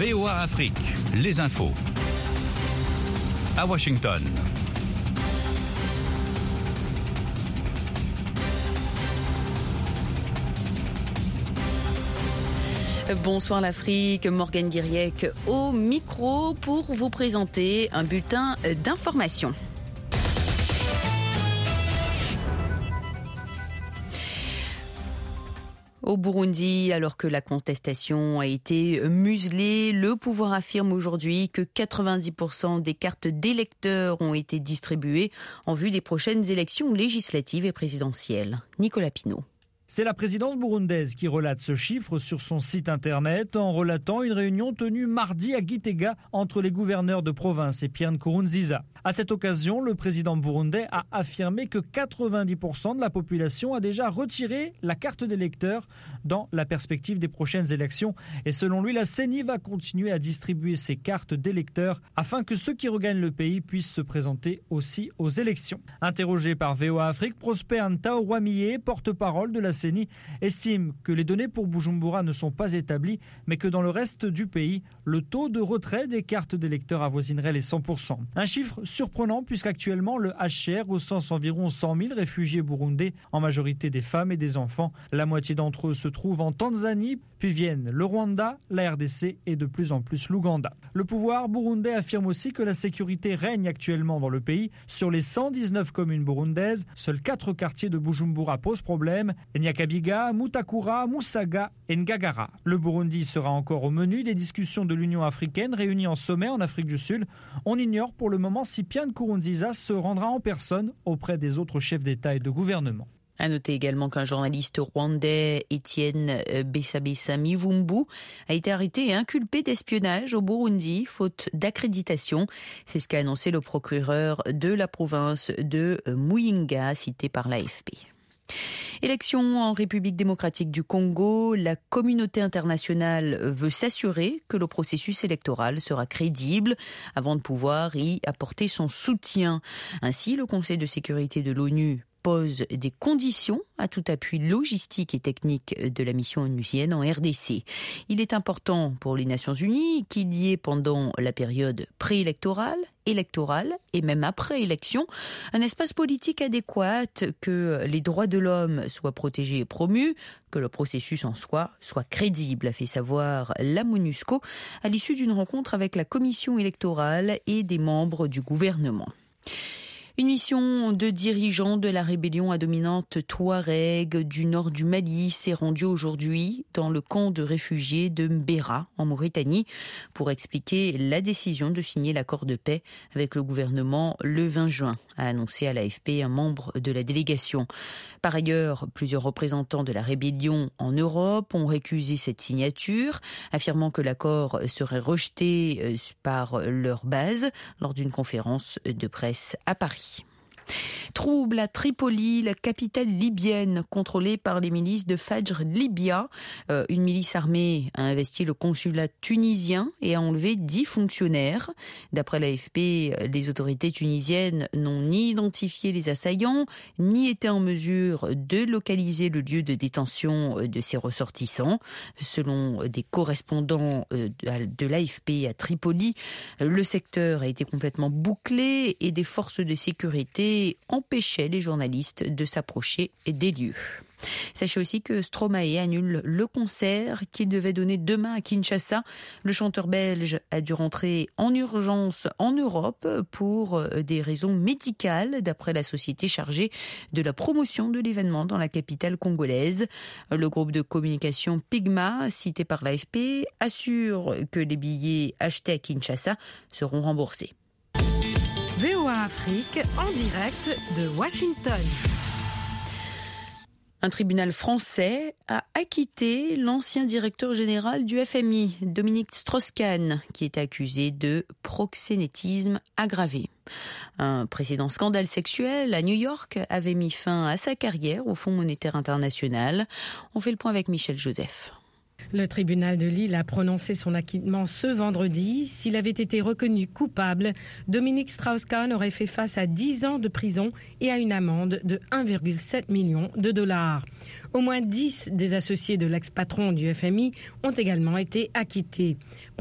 VOA Afrique, les infos. À Washington. Bonsoir l'Afrique, Morgane Guiriec au micro pour vous présenter un bulletin d'information. Au Burundi, alors que la contestation a été muselée, le pouvoir affirme aujourd'hui que 90% des cartes d'électeurs ont été distribuées en vue des prochaines élections législatives et présidentielles. Nicolas Pinault. C'est la présidence burundaise qui relate ce chiffre sur son site internet en relatant une réunion tenue mardi à Gitega entre les gouverneurs de province et Pierre Nkurunziza. À cette occasion, le président burundais a affirmé que 90% de la population a déjà retiré la carte d'électeur dans la perspective des prochaines élections. Et selon lui, la CENI va continuer à distribuer ces cartes d'électeurs afin que ceux qui regagnent le pays puissent se présenter aussi aux élections. Interrogé par VOA Afrique, Prosper Ntaouamie, porte-parole de la CENI, estime que les données pour Bujumbura ne sont pas établies, mais que dans le reste du pays, le taux de retrait des cartes d'électeurs avoisinerait les 100%. Un chiffre surprenant puisqu'actuellement le HCR recense environ 100 000 réfugiés burundais, en majorité des femmes et des enfants. La moitié d'entre eux se trouvent en Tanzanie, puis viennent le Rwanda, la RDC et de plus en plus l'Ouganda. Le pouvoir burundais affirme aussi que la sécurité règne actuellement dans le pays. Sur les 119 communes burundaises, seuls 4 quartiers de Bujumbura posent problème: Nyakabiga, Mutakura, Musaga et Ngagara. Le Burundi sera encore au menu des discussions de l'Union africaine réunies en sommet en Afrique du Sud. On ignore pour le moment si Pierre Nkurunziza se rendra en personne auprès des autres chefs d'État et de gouvernement. À noter également qu'un journaliste rwandais, Etienne Bessabessa Mivumbu, a été arrêté et inculpé d'espionnage au Burundi, faute d'accréditation. C'est ce qu'a annoncé le procureur de la province de Muyinga, cité par l'AFP. Élection en République démocratique du Congo, la communauté internationale veut s'assurer que le processus électoral sera crédible avant de pouvoir y apporter son soutien. Ainsi, le Conseil de sécurité de l'ONU pose des conditions à tout appui logistique et technique de la mission onusienne en RDC. Il est important pour les Nations Unies qu'il y ait pendant la période préélectorale, électorale et même après élection un espace politique adéquat, que les droits de l'homme soient protégés et promus, que le processus en soi soit crédible, a fait savoir la MONUSCO à l'issue d'une rencontre avec la commission électorale et des membres du gouvernement. Une mission de dirigeants de la rébellion à dominante Touareg du nord du Mali s'est rendue aujourd'hui dans le camp de réfugiés de Mbera en Mauritanie pour expliquer la décision de signer l'accord de paix avec le gouvernement le 20 juin, a annoncé à l'AFP un membre de la délégation. Par ailleurs, plusieurs représentants de la rébellion en Europe ont récusé cette signature, affirmant que l'accord serait rejeté par leur base lors d'une conférence de presse à Paris. Trouble à Tripoli, la capitale libyenne contrôlée par les milices de Fajr Libya. Une milice armée a investi le consulat tunisien et a enlevé 10 fonctionnaires. D'après l'AFP, les autorités tunisiennes n'ont ni identifié les assaillants, ni été en mesure de localiser le lieu de détention de ces ressortissants. Selon des correspondants de l'AFP à Tripoli, le secteur a été complètement bouclé et des forces de sécurité empêchait les journalistes de s'approcher des lieux. Sachez aussi que Stromae annule le concert qu'il devait donner demain à Kinshasa. Le chanteur belge a dû rentrer en urgence en Europe pour des raisons médicales, d'après la société chargée de la promotion de l'événement dans la capitale congolaise. Le groupe de communication Pigma, cité par l'AFP, assure que les billets achetés à Kinshasa seront remboursés. VOA Afrique en direct de Washington. Un tribunal français a acquitté l'ancien directeur général du FMI, Dominique Strauss-Kahn, qui est accusé de proxénétisme aggravé. Un précédent scandale sexuel à New York avait mis fin à sa carrière au Fonds monétaire international. On fait le point avec Michel Joseph. Le tribunal de Lille a prononcé son acquittement ce vendredi. S'il avait été reconnu coupable, Dominique Strauss-Kahn aurait fait face à 10 ans de prison et à une amende de 1,7 million de dollars. Au moins 10 des associés de l'ex-patron du FMI ont également été acquittés.